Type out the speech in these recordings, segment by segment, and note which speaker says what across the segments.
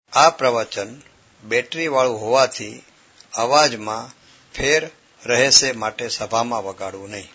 Speaker 1: આ પ્રવચન બેટરી વાળું હોવાથી અવાજમાં ફેર રહેશે, માટે સભામાં વગાડવું નહીં.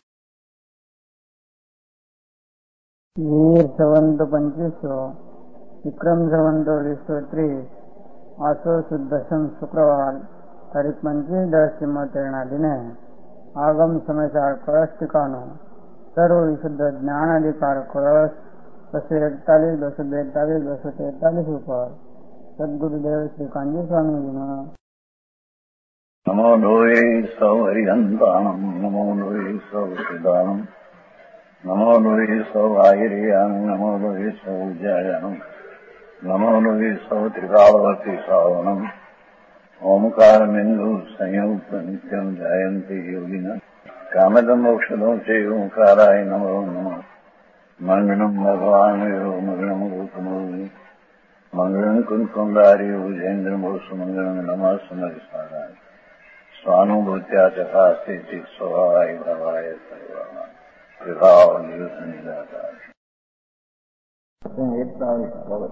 Speaker 2: વીર સંવંત 2500 વિક્રમ સંવંત 2030 આસો સુદ દશમ શુક્રવાર તારીખ 25/10/74ના દિને આગમ સમયસાર કળશ ટીકાનો સર્વ વિશુદ્ધ જ્ઞાન અધિકાર કળશ 241, 242, 243 ઉપર સદગુરુદેવ શ્રી કાંજી સ્વામીજીનો
Speaker 3: નમો લોહે સૌ હરિહંતાણમ, નમો લોહે સૌ સિદ્ધાણમ, નમો લોહે સૌ આયર્યાન, નમો લોહે સૌ જયાન, નમો લોહે સૌ ત્રિકાળવતી શ્રાવણમ, ઓમકાર બિંદુ સંયુક્ત નિત્યમ જયંતી યોગિના કામદમ મોક્ષદો છે ઓંકારાય નમો નમઃ. મંગળમ ભગવાન મંગળમ ગૌતમો મંગળમ કુંકુંડારી ભુજેન્દ્રમો સુમંગળમ નમઃ સમરિસારાય સ્વાનુભૂત્યા ચકાસ્તે સ્વભાવાય ભવાય સર્વમાં પ્રભાવ નિયુત નિરાકાર.
Speaker 4: 41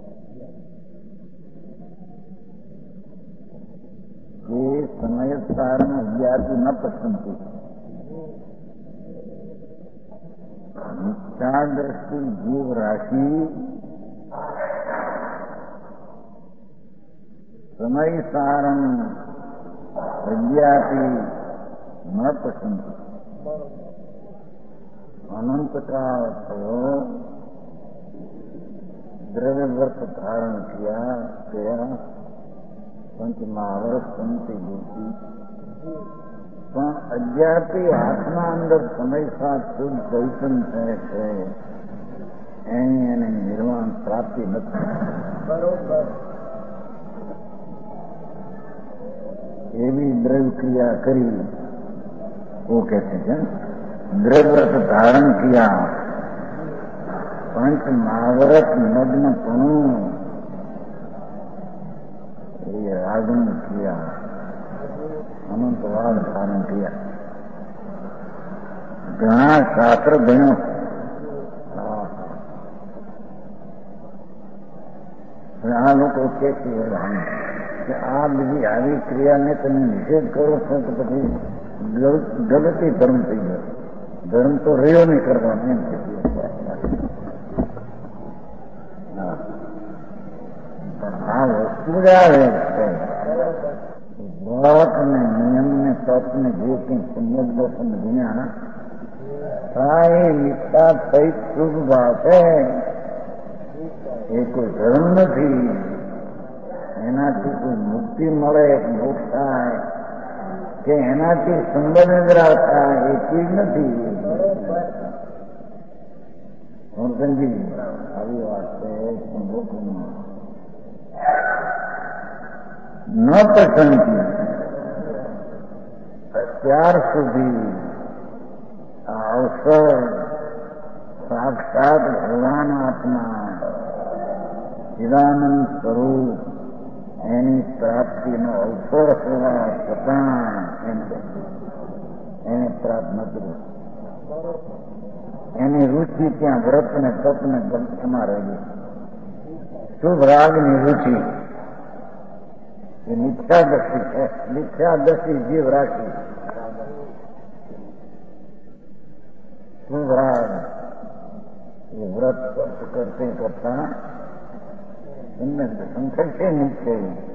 Speaker 4: ये समयसारण ज्ञाति न पसंदी मिथ्या दृष्टि जीव राशि समयसारण ज्ञाति न पसंदी. अनंत काल थयो द्रव्य व्रत धारण किया गया पंच महावर्ष पंच बुद्धि પણ અજ્ઞાતિ આત્મા અંદર સમય સાથ શુદ્ધ ચૈતન્ય છે એની એને નિર્વાણ પ્રાપ્તિ નથી. બરોબર. એવી દ્રવ્ય ક્રિયા કરી वो कहते हैं द्रव्यव्रत धारण किया पंच महाव्रत नग्नपणु ये रागन किया अनंतवाद धारण किया. घना शास्त्र भण्यो આ લોકો કે આ બધી આવી ક્રિયાને તમે નિષેધ કરો છો તો પછી ગલતી ધર્મ થઈ ગયો. ધર્મ તો રહ્યો નહીં કરવાનો એમ કે આ વસ્તુ જ આવે છે. વ્રત ને નિયમ ને તપ ને જે કઈ પુણ્યદર્શન વિના સારી નિષ્ઠા સહિત શુભ ભાવ છે એ કોઈ ધર્મ નથી. એનાથી કોઈ મુક્તિ મળે, મોક્ષ થાય કે એનાથી સંબંધ રાખતા એ ચીજ નથી. સમજી આવી વાત છે. ન પસંદગી અત્યાર સુધી આ અવસર સાક્ષાત ભગવાન આત્મા ચિદાનંદ સ્વરૂપ એની પ્રાપ્તિનો અવસર હોવા છતાં એને પ્રાપ્ત નથી. એની રુચિ ત્યાં વ્રત ને તપ ને એમાં રહી. શુભ રાગની રુચિ એ મિથ્યાદર્શિ છે. મિથ્યાદર્શિ જીવ રાશિ શુભ રાગ એ વ્રત કરતે કરતા સંકલ્પે નિશ્ચય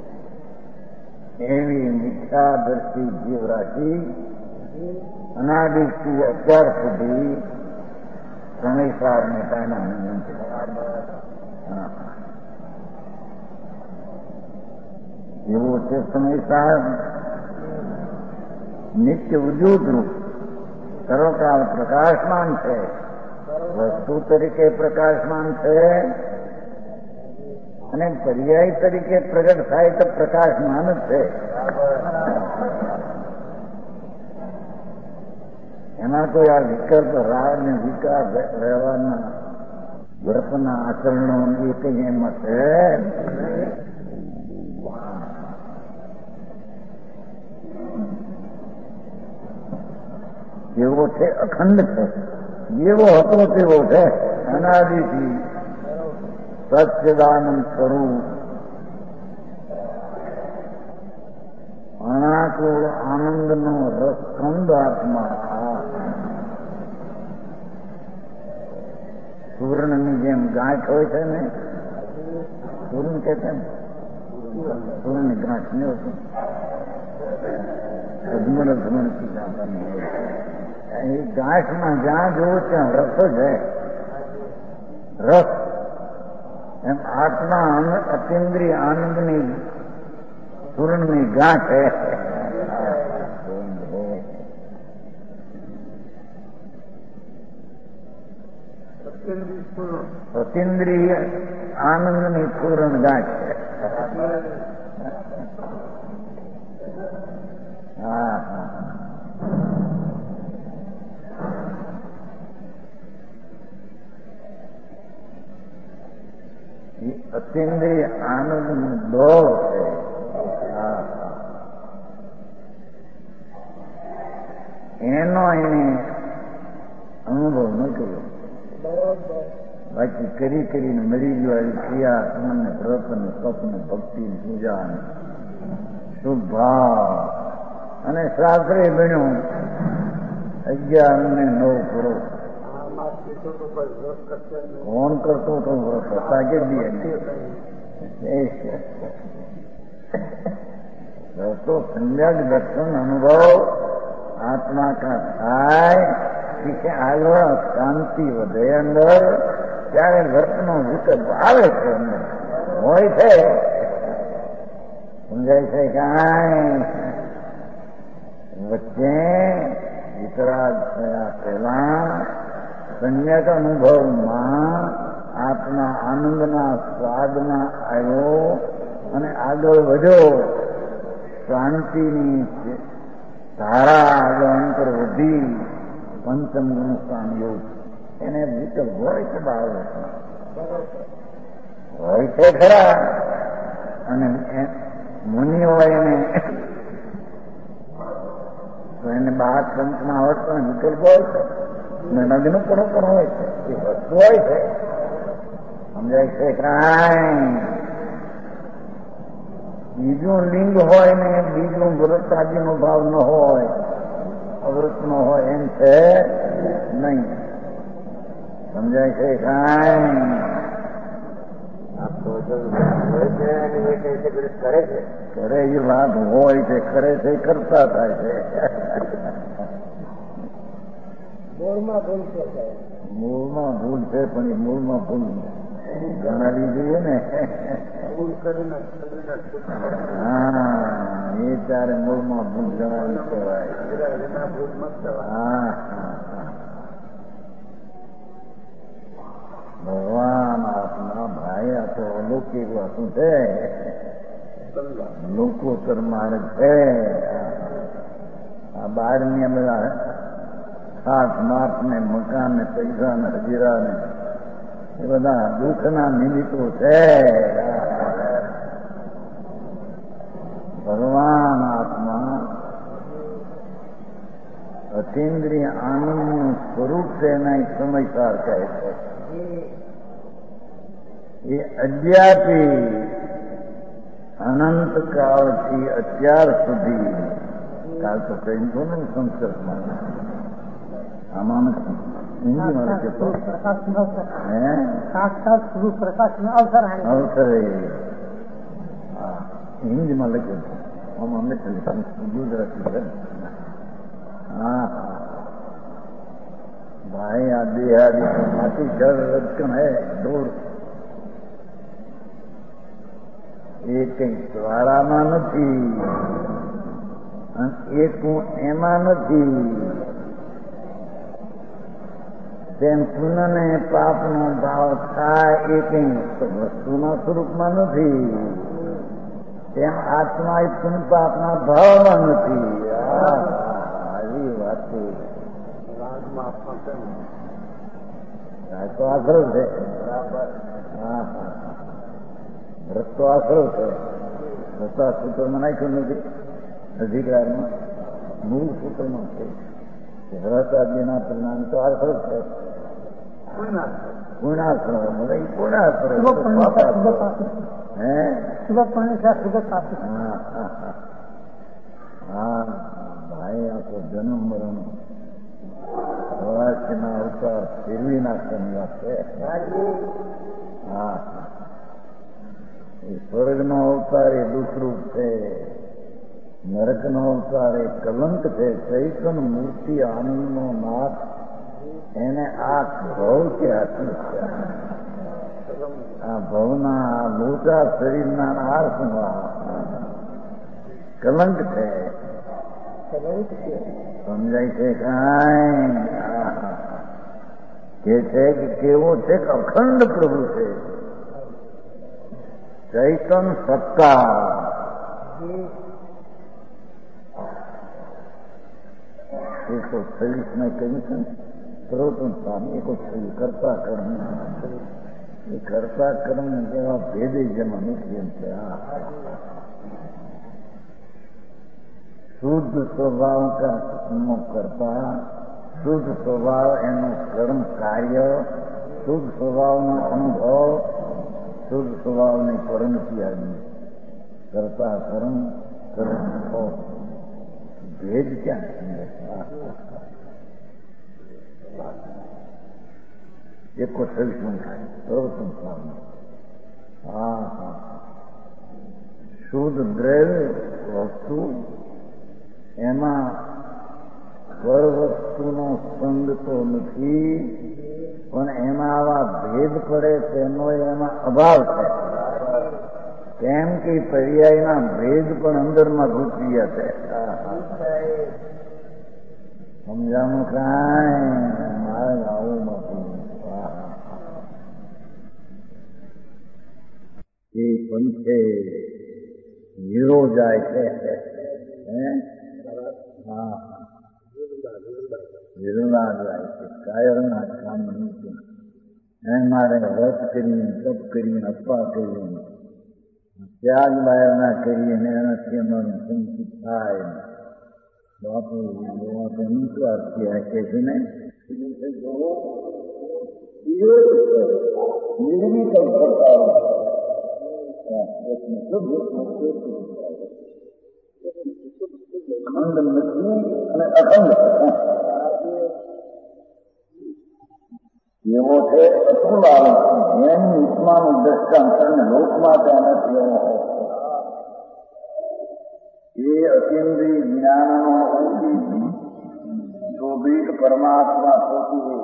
Speaker 4: એવી મિથ્યાદર્શિ જીવ રાશિ અનાદિથી અત્યાર સુધી સમયસારને કારણે એવો છે. સમયસાર નિત્ય વજૂદ રૂપ સર્વકાળ પ્રકાશમાન છે. વસ્તુ તરીકે પ્રકાશમાન છે અને પર્યાય તરીકે પ્રગટ થાય તો પ્રકાશમાન જ છે. એમાં કોઈ આ વિકલ્પ રાગ ને વિકાર વ્યવહારના વ્રતના આચરણો એ કઈ એમાં છે. જેવો છે અખંડ છે. જેવો હતો તેવો છે. અનાદિથી સચ્ચિદાનંદ સ્વરૂપ અણાકુળ આનંદનો રસ કંદ આત્મા સુવર્ણની જેમ ગાંઠ હોય છે ને, સુવર્ણ કે છે ને, સુવર્ણની ગાંઠ ને અજમણથી ગાંઠવાની હોય. એ ગાંઠમાં જ્યાં જોવું ત્યાં રસ જ હે, રસ. એમ આત્મા અતિન્દ્રિય આનંદની સુવર્ણની ગાંઠ હે. અતિન્દ્રિય આનંદની પૂર્ણ ગાંઠ છે. હા હા, અતિન્દ્રિય આનંદ દોર છે. એનો એને અનુભવ ન કર્યો. બાકી કરીને મરી ગયો ક્રિયા સ્મરણને પ્રવર્તન સ્વપ્ન ભક્તિ પૂજા શુભ ભાવ અને શાસ્ત્રે બન્યું 11 ને 9 કરો. કોણ કરતો તો વ્રત તાકે દે તો સમ્યક દર્શન અનુભવ આત્મા કા થાય કે આગળ શાંતિ વધે અંદર, ત્યારે વ્રતનો વિકલ્પ આવે છે અંદર હોય છે. સમજાય છે કાંઈ વચ્ચે વિતરાગ થયા પહેલા સમ્યક અનુભવમાં આત્મા આનંદના સ્વાદમાં આવ્યો અને આગળ વધ્યો. શાંતિની ધારા આગળ અંતર વધી પંચમ ગુણસ્થાન યોગ. એને વિકલ્પ હોય છે ભાવ હોય છે ખરા. અને મુનિઓ એને 12 પંચમાં આવડતો વિકલ્પ હોય છે. નગ્ન પણ હોય છે, એ વસ્તુ હોય છે. સમજાય છે કાંઈ બીજું લિંગ હોય ને બીજું વ્રત આદિનો ભાવ ન હોય, અવૃત નો હોય એમ છે નહીં. સમજાય છે કાંઈ કરે એ વાત હોય છે, કરે છે કરતા થાય છે. મૂળમાં ભૂલ છે પણ એ મૂળમાં ભૂલ જણાવી જોઈએ ને. હા, એ ત્યારે મૂળમાં ભૂલ જણાવી કહેવાય. હા ભગવાન આપના ભાઈ આ તો અલૌકિક વાતો છે, લોકોત્તર માર્ગ છે. આ 12 બધા ખાસ માપ ને મકાન ને પૈસા ને હજીરા ને એ બધા દુઃખના નિમિત્તો છે. ભગવાન આત્મા અતિન્દ્રિય આનંદનું સ્વરૂપ છે એના સમયસાર કહે છે. એ અદ્યાપી અનંત કાળથી અત્યાર સુધી, કાળ તો કહી દો ને સંસ્કૃતમાં, આમાં હિન્દીમાં લખે તો અવસરે હિન્દીમાં લખે તો આમાં નથી ગુજરાતી છે. હા હા ભાઈ, આ દેહાડી માટી જળ રજકણ હે દૂર. એ કઈ દ્વારામાં નથી, એ તું એમાં નથી. તેમ પુણ્ય ને પાપનો ભાવ થાય એ કઈ વસ્તુના સ્વરૂપમાં નથી. તેમ આત્મા એ પુણ્ય પાપના ભાવમાં નથી. આવી વાત તો આશરો છે. હા હા, વ્રત તો આશરો છે. રસ્તા સૂત્રમાં નાખ્યું નથી, અધિકારમાં મૂળ સૂત્રમાં છે. વ્રત આદિના પરિણામ તો આશરો છે. પૂર્ણાશ્રમ મળે પૂર્ણાશ્રમ. હે હા હા, હા ભાઈ આખો જન્મ મરણ પ્રવાસીના અવતાર ફેરવી નાખવાની છે. હા એ સ્વર્ગનો અવતાર એ દુઃખરૂપ છે, નરકનો અવતાર એ કલંક છે. ચૈતન મૂર્તિ આનંદનો નાથ એને આ ભવ ક્યાંથી છે? આ ભવના મોટા શરીરના આર્થમાં કલંક છે. સમજાય છે કાંઈ? કે છે કે કેવો છે કે અખંડ પ્રભુ છે, ચૈતન સત્તા. 126 મેં કહ્યું છે ને, સર્વોત્તમ સ્વામી 126 કરતા કર્મ, એ કરતા કર્મ જેવા ભેદે જેમાં નથી એમ છે. શુદ્ધ સ્વભાવ નો કરતા, શુદ્ધ સ્વભાવ એનું કર્મ કાર્ય, શુદ્ધ સ્વભાવનો અનુભવ, શુદ્ધ સ્વભાવની પરિણતિ આવી. કરતા કર્મ કર્મ ભેદ ક્યાં સમજે? 126 સર્વોત્તમ સ્વામી. હા શુદ્ધ દ્રવ્ય વસ્તુ એમાં પર વસ્તુનો સંગ તો નથી, પણ એમાં આવા ભેદ પડે તેનો એમાં અભાવ છે. કેમ કે પર્યાયના ભેદ પણ અંદરમાં ઘૂસી ગયા છે. સમજાનું કાંઈ? મારે આવું નથી. એ પંથે હીરો જાય છે. વિરલા જાય છે, કાયરના કામ નથી. મારે વ્રત કરીને, તપ કરીને, અપા કરીને, ત્યાગ બહારના કરીને એનાથી અમારું સંચિત થાય. બાપુ તો નિસ્વાર્થ થયા કે છે ને, નિર્વિકલ્પ કરતા ખંડ નથી અને અખંડ એવો છે. અતુલ આનંદ જેની ઉષ્માનું દ્રષ્ટાંત લોકમાં ત્યાં નથી એવો એ અતિન્દ્રિય જ્ઞાનનો શોભિત પરમાત્મા પોતી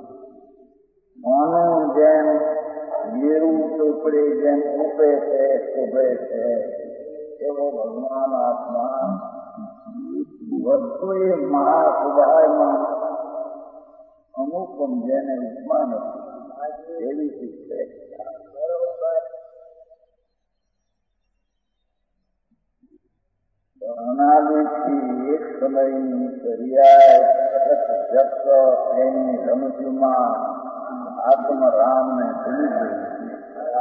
Speaker 4: માનવ જેમ ઘેરું ચોપડે જેમ ઉપે છે શોભે છે એવો ભગવાન આત્મા વસ્તુ એ મહાસુભાયમાં અનુપમ જેને ઉપમા નથી એવી શીખે. અનાદિથી એક સમયની પર્યાય જપ્ત એની રમતીમાં આત્મરામને ભૂલી ગઈ.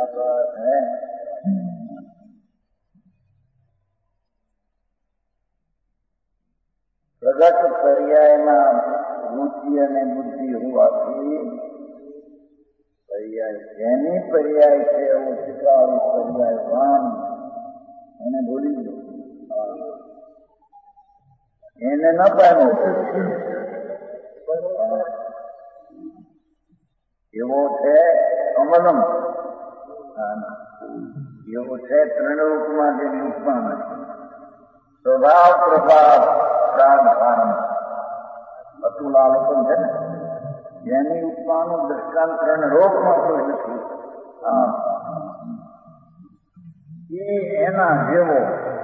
Speaker 4: પ્રગટ પર્યાયના રુચિ અને બુદ્ધિ હોવાથી પર્યાય જેની પર્યાય છે એવો શીખાવું પર્યાય વાન એને ભૂલી ગયો. એને ન પામ્યો એવો છે અમલમ, એવો છે ત્રણરૂપમાં જે રૂપમાં નથી. સ્વભાવ પ્રભાવ પ્રાણ અતુલાલોકન છે ને, જેની ઉપમાનું દ્રષ્ટાંત ત્રણ રોગમાં કોઈ નથી. એના જેવો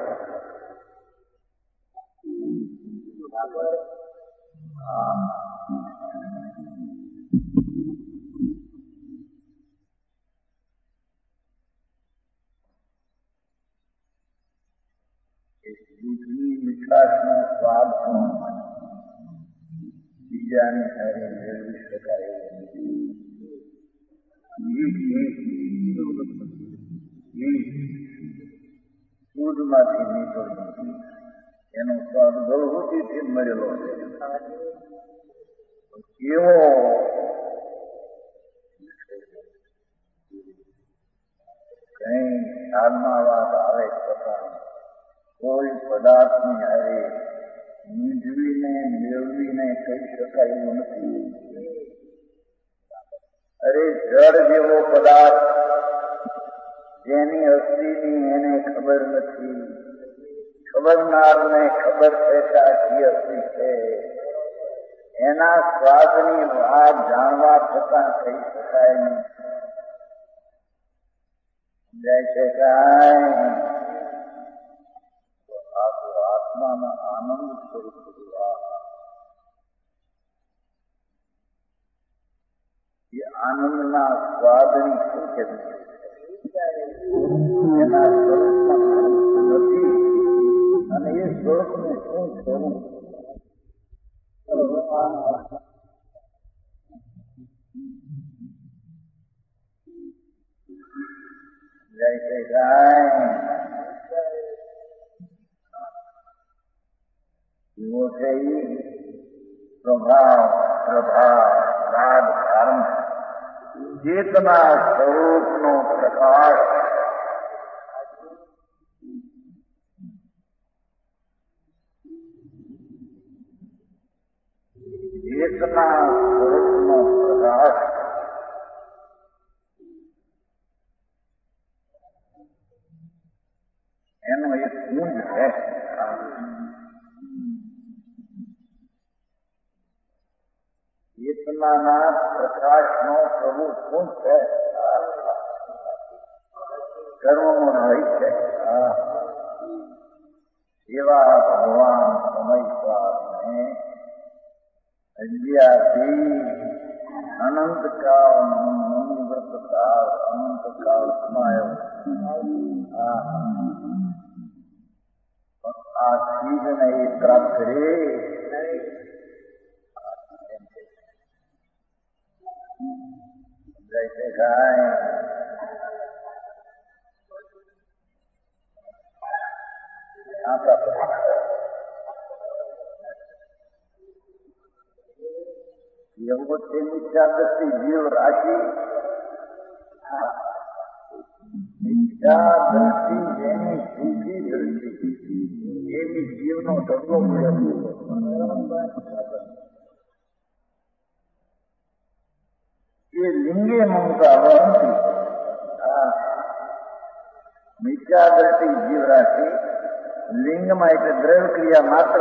Speaker 4: દૂધની મીઠાશનો સ્વાદ બીજાને હારે મેળવી શકાય. દૂધમાંથી નીકળ્યું એનો સ્વાદ બહુથી મળેલો છે. એવો કઈ હાલમાં વાત આવે છતાં કોઈ પદાર્થની હારે નીંદવીને મેળવીને કહી શકાય એવું નથી. અરે જળ જેવો પદાર્થ જેની અસ્થિની એને ખબર નથી, ખબરનારને ખબર છે કે આખી અસ્થિ છે, એના સ્વાદની વાત જાણવા છતાં કહી શકાય નહીં. સમજાય છે કાંઈ? આ તો આત્માના આનંદ સ્વરૂપ એ આનંદના સ્વાદની શું કે એના સ્વરૂપમાં નથી અને એ સ્વરૂપનું શું થવું જય જય ગાય એવો છે પ્રભાવ પ્રભાવ રાગ ધર્મ ચેતના સ્વરૂપનો પ્રકાશ ચેતના સ્વરૂપનો પ્રકાશ એનો એક ગુણ છે. ચેતનાના પ્રકાશનો પ્રભુ શું છે? કર્મમાં રહી છે. એવા ભગવાન સમયસ્વારને અજ્ઞાથી અનંતકાળ મનોવ્રતકાળ અનંતકાળ સમાયો. આ ચીજને એ પ્રાપ્ત કરે જૈસે ગાય આ પ્રાપ્ત એવું તેની દ્રષ્ટિ જીવ રાશિ મિથ્યા દ્રષ્ટિ જેની સૂકી દ્રષ્ટિ એવી જીવનો ઢગલો એ લિંગે મમતા વહંતી. મિથ્યા દ્રષ્ટિ જીવ રાશિ લિંગમાં એટલે દ્રવ્ય ક્રિયા માત્ર,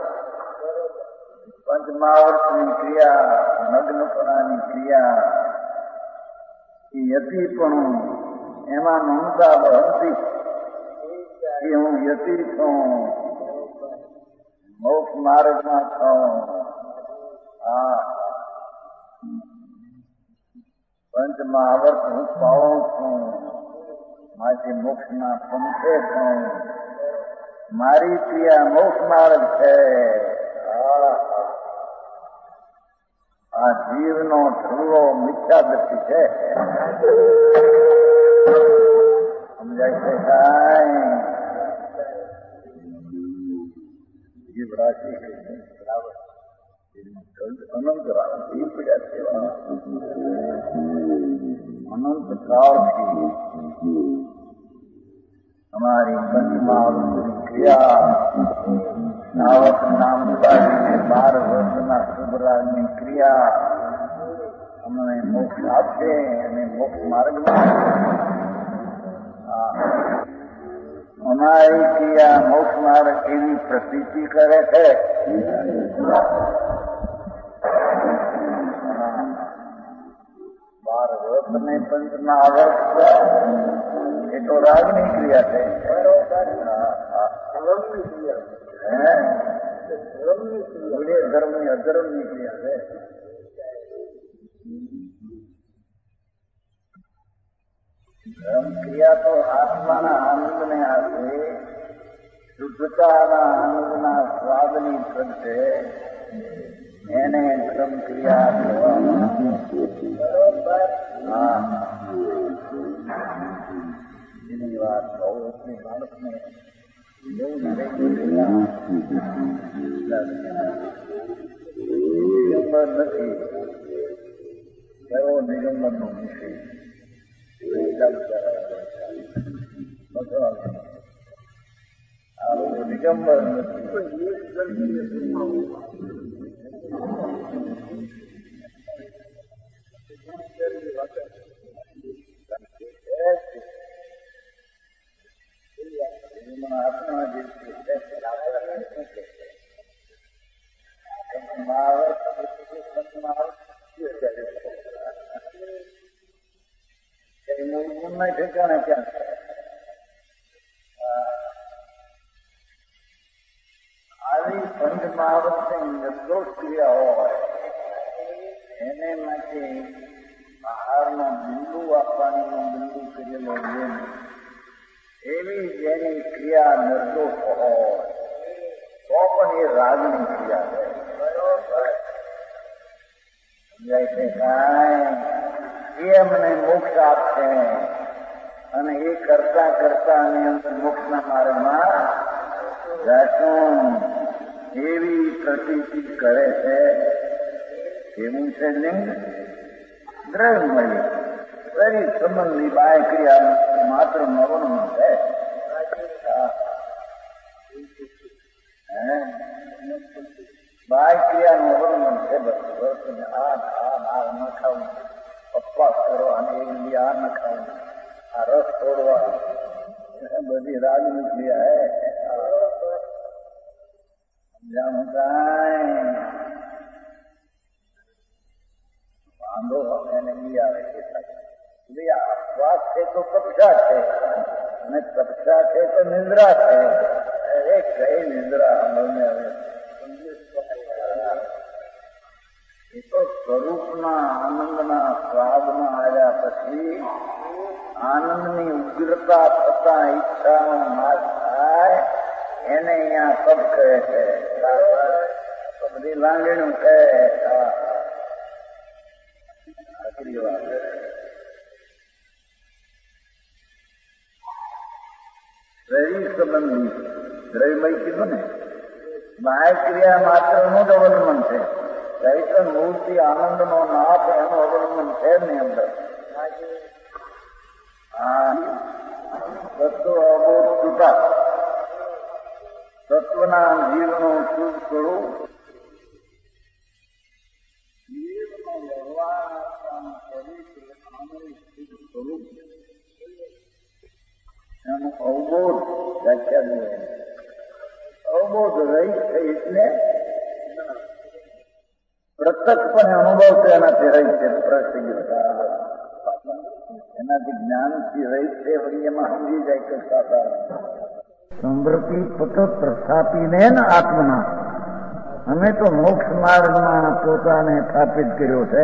Speaker 4: પંચમાવર્તની ક્રિયા, નગ્નપણાની ક્રિયા એ યતિ પણ એમાં મમતા વહંતી કે હું યતિ છું, મોક્ષ માર્ગમાં છું. પંચમહાવર્ત હું પાઉં છું, માટે મોક્ષના પંથે છું, મારી ક્રિયા મોક્ષ માર્ગ છે. આ જીવનો ઢગલો મિથ્યા દ્રષ્ટિ છે. સમજાય છે કાંઈ? જીવ રાશિ અનંત રાશિ પડ્યા સેવા અનંત કાળથી અમારી પંચમહાવૃત્તિની ક્રિયા નાવક નામ 12 વર્ષના શુભરાજની ક્રિયા અમને મોક્ષ આપશે અને મોક્ષ માર્ગમાં અમારી ક્રિયા મોક્ષ માર્ગ એવી પ્રતીતિ કરે છે. 12 વર્ષને પંચમહાવર્ત એ તો રાગની ક્રિયા છે. ધર્મની અધર્મની ક્રિયા છે. ધર્મ ક્રિયા તો આત્માના આનંદને આપે, શુદ્ધતાના આનંદના સ્વાદની કરશે, એને ધર્મ ક્રિયા કહેવામાં. એની વાત બહુ એટલી બાળકને નિગમન નથી એવો નિગમનનો વિષય આ દિગંબર નથી. આત્મા જે છે ઠેકાણે ક્યાં છે? આવી પંચ મહાવૃત્તિ નિર્દોષ ક્રિયા હોય એને માટે બહારનો બિંદુ આપવાનો બિંદુ કરેલો જેમ એવી જેની ક્રિયા નિર્દોષ હોય તો પણ એ રાગની ક્રિયા છે. એ અમને મોક્ષ આપશે અને એ કરતા કરતા અમે અંદર મોક્ષના માર્ગમાં જશું એવી પ્રતીતિ કરે છે. એવું છે લિંગ દ્રવ્ય મળી શરીર સંબંધી બાહ્ય ક્રિયા માત્ર નવનું છે. બાહ્ય ક્રિયાનું અવલંબન છે. બસ આ ન ખાવું, ઉપવાસ કરો અને આ ન ખાવું, આ રસ છોડવા, બધી રાજની ક્રિયા સમજાણું કાંઈ વાંધો એને બી આવે છે. અપવાસ છે તો કપશા છે અને કપશા છે તો નિદ્રા છે. કઈ નિદ્રા અમને હવે એ તો સ્વરૂપના આનંદના સ્વાદમાં આવ્યા પછી આનંદની ઉગ્રતા થતા ઈચ્છાનો નાશ થાય એને અહીંયા સબ કહે છે. બધી લાંગણીઓ કહે આખરી વાત દ્રવ્ય સંબંધી દ્રવ્યમય કીધું ને બાહ્ય ક્રિયા માત્રનું જ અવલંબન છે. ચૈતન્ય મૂર્તિ આનંદનો નાથ એનું અવલંબન છે ને અંદર તત્વ અબોધ છૂટા તત્વના જીવનું શુદ્ધ સ્વરૂપ જીવનો વ્યવહાર સ્વરૂપ એનું અવબોધ વ્યાખ્યા અવબોધ રહી છે એટલે પ્રત્યક્ષપણે અનુભવ તો એનાથી રહી છે. એનાથી જ્ઞાનથી રહી છે. વળી એમાં સમજી જાય કે સાધારણ સમૃદ્ધિ પતો પ્રસ્થાપીને આત્મના અમે તો મોક્ષ માર્ગમાં પોતાને સ્થાપિત કર્યો છે.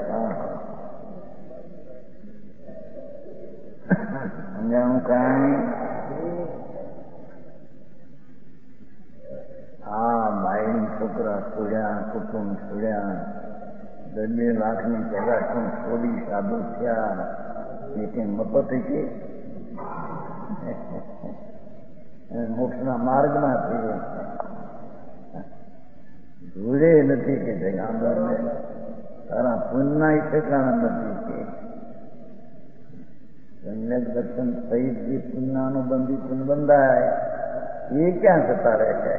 Speaker 4: સમજાણું કાંઈ બાયડી છોકરા છોડ્યા, કુટુંબ છોડ્યા, 2 લાખની જગા છોડી સાધુ થયા એ કઈ મફત કે મોક્ષના માર્ગમાં થઈ ધૂળે નથી કે જગાંબરને તારા પુણ્યના ઠેકાણા નથી કે સમ્યક દર્શન સહિત જે પુણ્યાનુબંધી પુણ્ય બંધાય એ ક્યાં થતા રહે છે?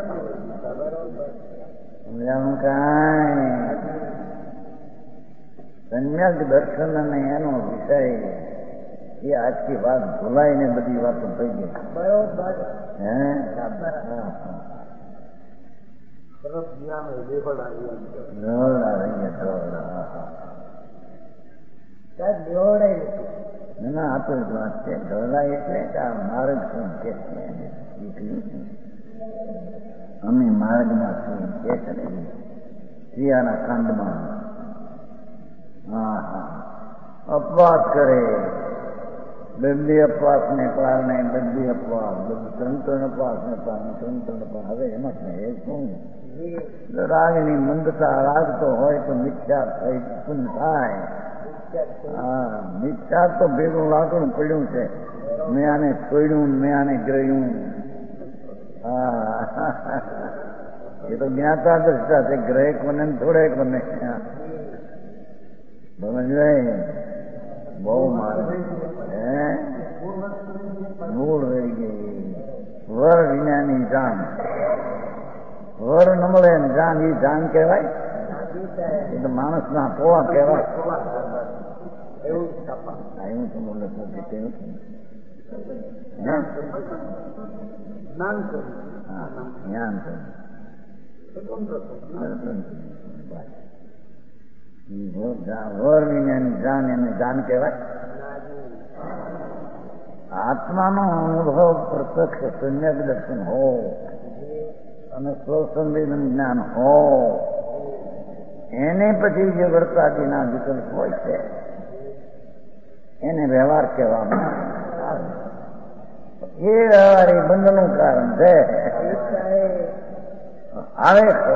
Speaker 4: સમજાણું કાંઈ સમ્યક દર્શન અને એનો વિષય એ આજથી વાત ભૂલાઈને બધી વાતો થઈ ગઈ. ના આ તો વાત છે. ઢોલા એટલે આ માર્ગ શું કે અમે માર્ગમાં શું કે છે ક્રિયાના કાંડમાં અપવાદ કરે. બધી અપવાસ ને કારણે બધી અપવાસ, બધું 3 અપવાસ ને કારણે 3 અપવાસ. હવે એમાં એ શું રાગની મંદતા રાખતો હોય તો મિથ્યા થઈ પૂન થાય. મિથ્યા તો ભેગું લાકડું પડ્યું છે. મેં આને છોડ્યું, મેં આને ગ્રહ્યું. એ તો જ્ઞાતા દ્રષ્ટા છે. ગ્રહે કોને થોડે કોને સમજાય. બહુ મારે મૂળ રહી ગઈ. વર વિનાની જાન. વર ન મળે ને જાન, એ જાન કહેવાય? એ તો માણસના પોવા કહેવાય. એવું તો મને નથી કહ્યું. જ્ઞાન વર વિનાની જાન, એને જાન કહેવાય? આત્માનો અનુભવ પ્રત્યક્ષ સમ્યક દર્શન હો અને સ્વસંવેદન જ્ઞાન હો, એને પછી જે વર્તાદીના વિકલ્પ હોય છે એને વ્યવહાર કહેવામાં આવે. એ વ્યવહાર એ બંધનું કારણ છે. આવે તો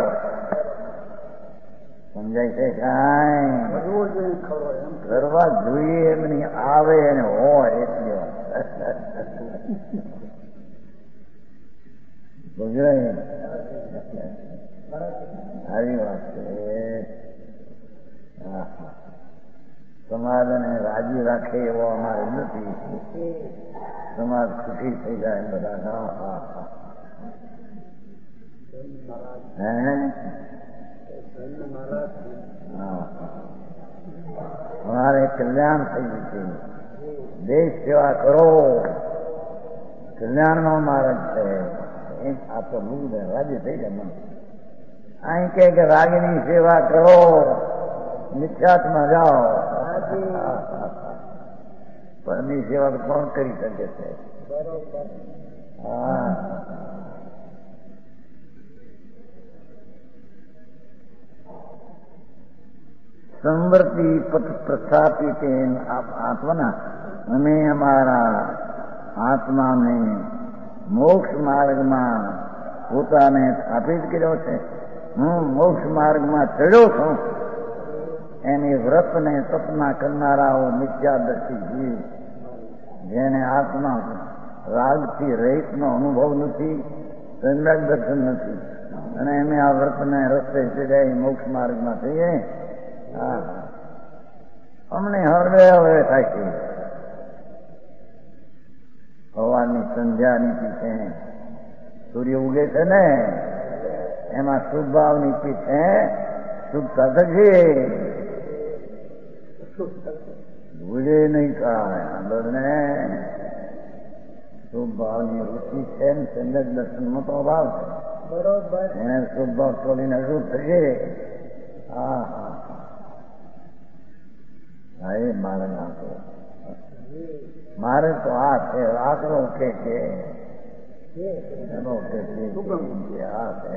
Speaker 4: સમજાય છે? કાંઈ કરવા જોઈએ એમ નહીં, આવે અને હોય એટલી વાત. સમજાય? આવી વાત છે. સમાજને રાજી રાખે એવો અમારે નથી. સમાજ સુખી થઈ જાય બધા. અમારે કલ્યાણ થઈ છે. દેશ સેવા કરો, કલ્યાણનો માર્ગ છે. આ તો મુગ્ધ રાજી થઈ જાય મને. અહીં કે રાગીની સેવા કરો, મિથ્યાત્મા જાઓ. પણ એની સેવા તો કોણ કરી શકે છે? સંવર્તી પથ પ્રસ્થાપિત આત્મના, અમે અમારા આત્માને મોક્ષ માર્ગમાં પોતાને સ્થાપિત કર્યો છે. હું મોક્ષ માર્ગમાં ચડ્યો છું. એની વ્રતને તપના કરનારાઓ મિથ્યાદર્શી જીવ, જેને આત્મા રાગથી રહિતનો અનુભવ નથી, સમ્યક દર્શન નથી, અને એમે આ વ્રતને રસ્તે ચડ્યા મોક્ષ માર્ગમાં થઈએ. અમને હળવે હળવે થાય છે. હવાની સંધ્યા નીતિ છે, સૂર્ય ઉગે છે ને એમાં શુભ ભાવ નીતિ છે. શુભતા થશે, ભૂલે નહીં થાય. આંદોલને શુભ ભાવની રુચિ છે ને સમ્યક દર્શનનો તો અભાવ છે. બરોબર. એને શુભ ભાવ તોડીને અશુભ થશે. એ મારે ના તો મારે તો આ છે. આટલો કે છે એનો કે છે આ છે.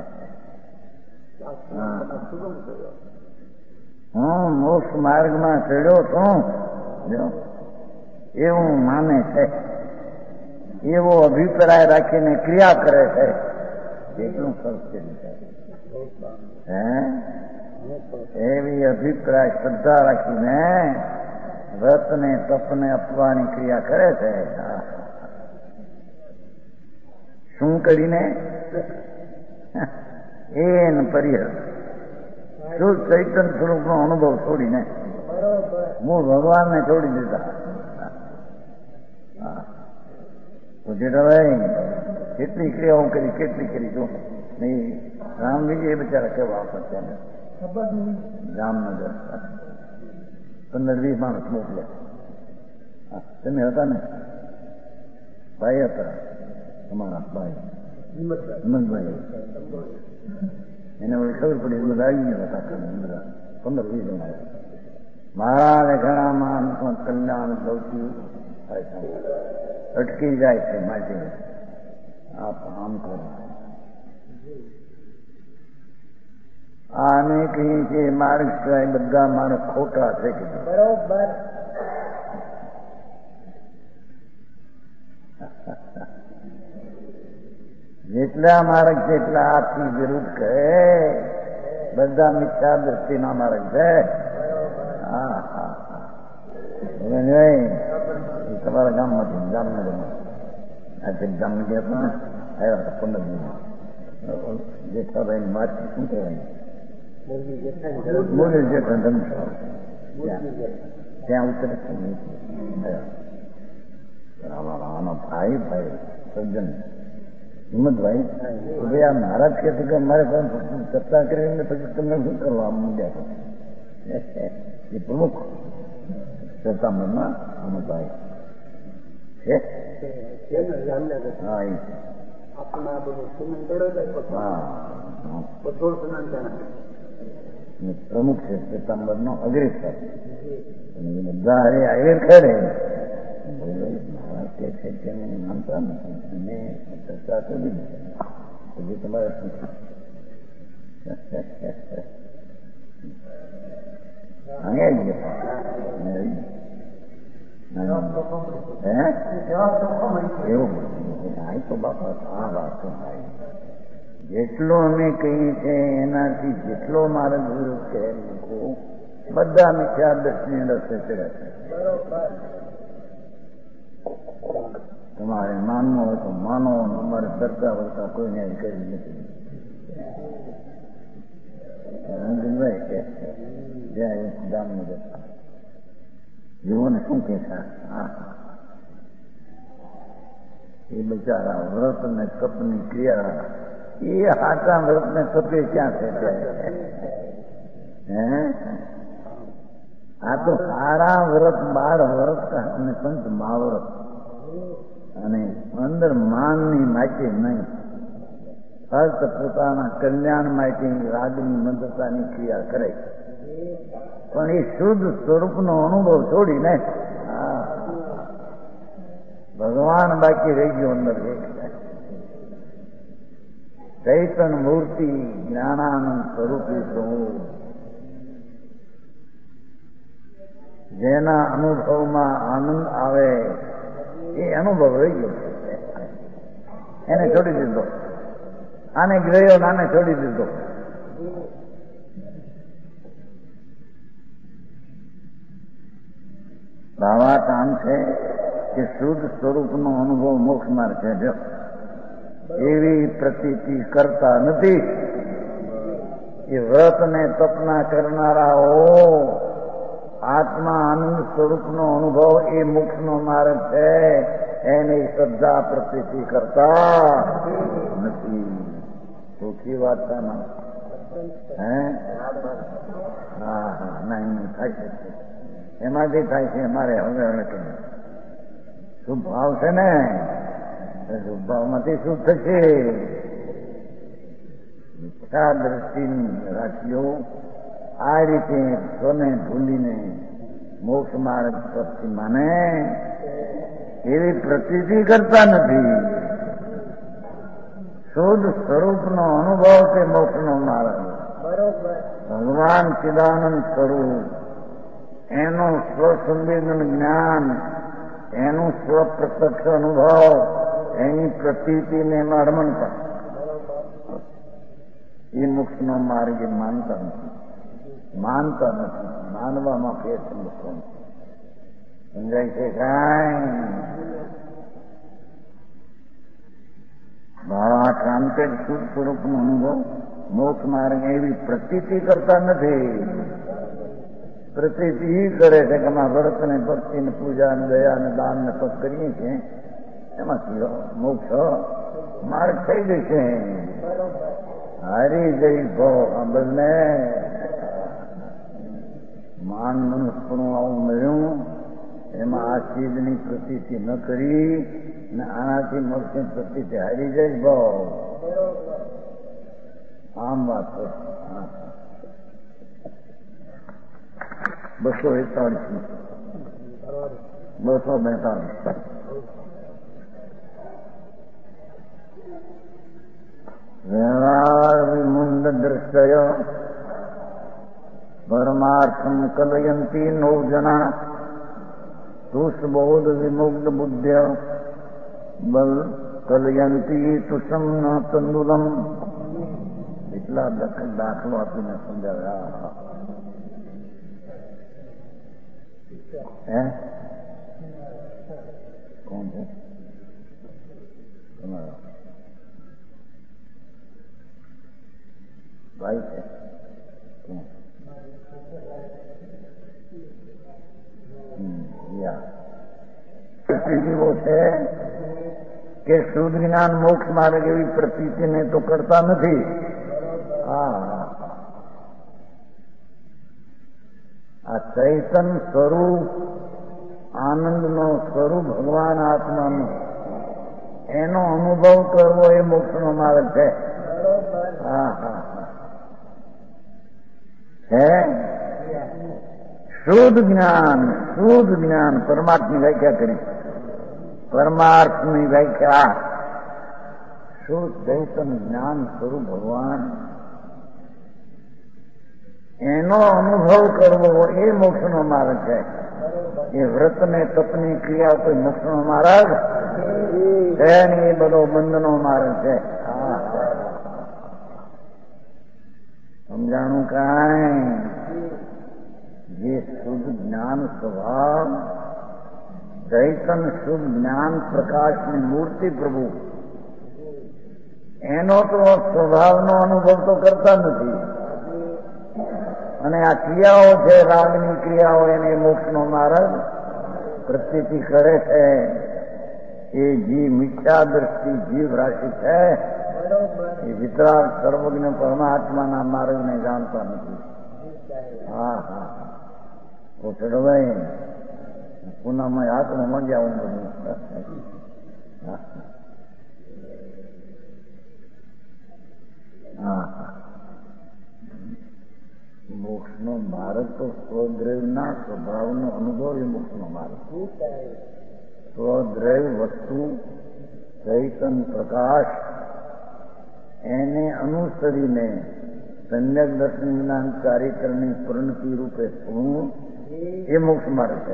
Speaker 4: હું મોક્ષ માર્ગમાં ચડ્યો છું એવું માને છે, એવો અભિપ્રાય રાખીને ક્રિયા કરે છે. એટલું સંસ્કૃત હે એવી અભિપ્રાય શ્રદ્ધા રાખીને વ્રતને તપને અપવાની ક્રિયા કરે છે. શું કરીને? એને પરિહર શુદ્ધ ચૈતન્ય સ્વરૂપનો અનુભવ છોડીને મૂળ ભગવાનને છોડી દીધા. જેઠાભાઈ કેટલી ક્રિયાઓ કરી, કેટલી કરી જો નહીં. રામજી એ બિચારા કેવા આપશે ને જામનગર 15-20 માણસ મોકલ્યા. તમે હતા ને? ભાઈ હતા તમારા ભાઈ હિંમતભાઈ. એને ખબર પડી બધા આવી ગયા હતા. 15-20 જણા મહારાજે ઘણા માણસમાં કલ્યાણ સૌથી અટકી જાય છે માટે આપ આમ કરો. આને કહીએ છીએ માર્ગ સિવાય બધા માણસ ખોટા છે કે બરોબર. જેટલા માર્ગ છે એટલા આથી વિરુદ્ધ કહે. બધા મિથ્યા દ્રષ્ટિના માર્ગ છે. તમારા ગામમાંથી જામનગરમાં આજે ગામમાં ગયા હતા ને, આવ્યા હતા 15 દિવસ. જેઠાભાઈ ની વાત શું કહેવાય? બોલે જેઠા ધમશાળા ત્યાં ઉતરે છે. આનો ભાઈ સજ્જન હિંમતભાઈ ભાઈ આ મહારાજ કહે છે કે અમારે ચર્ચા કરીને પછી તમને શું કરવા માંડ્યા એ પ્રમુખ ચર્ચામણમાં હિંમતભાઈ છે. હા એ પ્રમુખ છે સપ્ટેમ્બર નો અગ્રેસર બધા આગળ કરે મહારાજ કે છે કે માનતા નથી અને ચર્ચા કરી પછી તમારે એવું તો બાપા આ વાત જેટલો અમે કહીએ છીએ એનાથી જેટલો મારે વિરોધ છે બધા મિથ્યા દર્શની રસ્તે ચડે છે. તમારે માનવું હોય તો માનો, અમારે ચર્ચા વર્તા કોઈને કરી નથી. રંજનભાઈ કે જય દામનગર જુઓ ને શું કે છે એ બિચારા વ્રત ને કપની ક્રિયા એ હાટા વ્રત ને કપે ક્યાં છે હે આ તો સારા વ્રત 12 વ્રત અને સંત મહાવ્રત અને અંદર માનની માટે નહીં ફક્ત પોતાના કલ્યાણ માટે રાગની મંદતાની ક્રિયા કરે પણ એ શુદ્ધ સ્વરૂપનો અનુભવ છોડીને ભગવાન બાકી રહી ગયો અંદર ચૈતન મૂર્તિ જ્ઞાનાનંદ સ્વરૂપી પ્રભુ જેના અનુભવમાં આનંદ આવે એ અનુભવ રહી ગયો એને છોડી દીધો. આને ગયો નાને છોડી દીધો. આવા કામ છે કે શુદ્ધ સ્વરૂપનો અનુભવ મોક્ષ માર્ગ છે. જો એવી પ્રતીતિ કરતા નથી. એ વ્રત ને તપના કરનારાઓ આત્મા આનંદ સ્વરૂપનો અનુભવ એ મોક્ષનો માર્ગ છે એની શ્રદ્ધા પ્રતીતિ કરતા નથી. સુખી વાત છે ને હે હા હા ના થાય છે એમાંથી થાય છે. અમારે હવે શુભ ભાવ છે ને શુભ ભાવમાંથી શું થશે? મિથ્યા દ્રષ્ટિની રાખીઓ આ રીતે સ્વને ભૂલીને મોક્ષ માર્ગ પ્રતિ માને એવી પ્રતીતિ કરતા નથી. શુદ્ધ સ્વરૂપનો અનુભવ તે મોક્ષનો માર્ગ. ભગવાન ચિદાનંદ સ્વરૂપ એનું સ્વસંવેદન જ્ઞાન એનું સ્વપ્રત્યક્ષ અનુભવ એની પ્રતીતિને અર્મણતા એ મોક્ષનો માર્ગ એ માનતા નથી. માનવામાં ફેર છે લોકોને સમજાય છે કાંઈ ભાવાક્રાંતે શુદ્ધ સ્વરૂપનો અનુભવ મોક્ષ માર્ગ એવી પ્રતીતિ કરતા નથી. પ્રતીતિ કરે છે કે અમે વ્રત ને ભક્તિ ને પૂજા ને દયા ને દાન ને તપ કરીએ છીએ એમાંથી મોક્ષ માર્ગ થઈ જશે. હારી જઈ ભવ આ બંને માન મનુષ્યનું આવું મળ્યું એમાં આ ચીજની પ્રતીતિ ન કરી ને આનાથી મોક્ષની પ્રતીતિ હારી જઈ ભવ આમ વાત છે. 241 242 વ્યવહાર વિમુંડ દ્રષ્ટય પરમાર્થમ કલયંતી 9 જના તુષબોધ વિમુગ્ધ બુદ્ધ્ય બલ કલયંતી તુષમ ન તંદુલમ. એટલા દાખલો આપીને સમજાવ્યા. હે કોણ છે તમારો ભાઈ છે? જીવો છે કે શુદ્ધ જ્ઞાન મોક્ષ માર્ગ એવી પ્રતીતિને તો કરતા નથી. આ ચૈતન સ્વરૂપ આનંદનો સ્વરૂપ ભગવાન આત્માનો એનો અનુભવ કરવો એ મોક્ષનો માર્ગ છે. શુદ્ધ જ્ઞાન પરમાર્થની વ્યાખ્યા કરી. પરમાર્થની વ્યાખ્યા શુદ્ધ ચૈતન જ્ઞાન સ્વરૂપ ભગવાન એનો અનુભવ કરવો એ મોક્ષનો માર્ગ છે. એ વ્રતને તપની ક્રિયા કોઈ મોક્ષનો માર્ગ છે ને, એ બધો બંધનો માર્ગ છે. સમજાણું કાંઈ? જે શુદ્ધ જ્ઞાન સ્વભાવ ચૈતન શુદ્ધ જ્ઞાન પ્રકાશની મૂર્તિ પ્રભુ એનો તો સ્વભાવનો અનુભવ તો કરતા નથી. અને આ ક્રિયાઓ છે, રાગની ક્રિયાઓ, એને મોક્ષનો માર્ગ પ્રતીતિ કરે છે. એ જીવ મિથ્યા દ્રષ્ટિ જીવ રાશિ છે. એ વિતરાગ સર્વજ્ઞ પરમાત્માના માર્ગને જાણતા નથી. ભાઈ પૂનામાં હાથમાં મજા આવું બધું. મોક્ષનો માર્ગ તો સ્વદ્રવ્યના સ્વભાવનો અનુભવ એ મોક્ષનો માર્ગ. સ્વદ્રવ્ય વસ્તુ ચૈતન પ્રકાશ એને અનુસરીને સમ્યક દર્શન જ્ઞાન ચારિત્રની પરિણતિ રૂપે થવું એ મોક્ષ માર્ગ છે.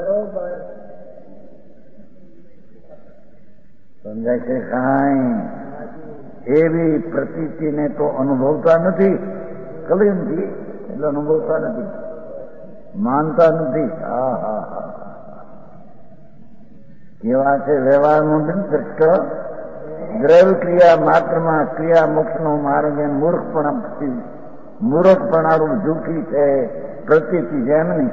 Speaker 4: સમજાય છે કાંઈ? એવી પ્રતીતિને તો અનુભવતા નથી. કલયુગથી એટલે અનુભવતા નથી, માનતા નથી. કેવા છે વ્યવહારનું દ્રષ્ટ દ્રવ્ય ક્રિયા માત્રમાં ક્રિયા મોક્ષનો માર્ગ એ મૂર્ખપણારૂપ જૂઠી છે પ્રતીતિ જેમની.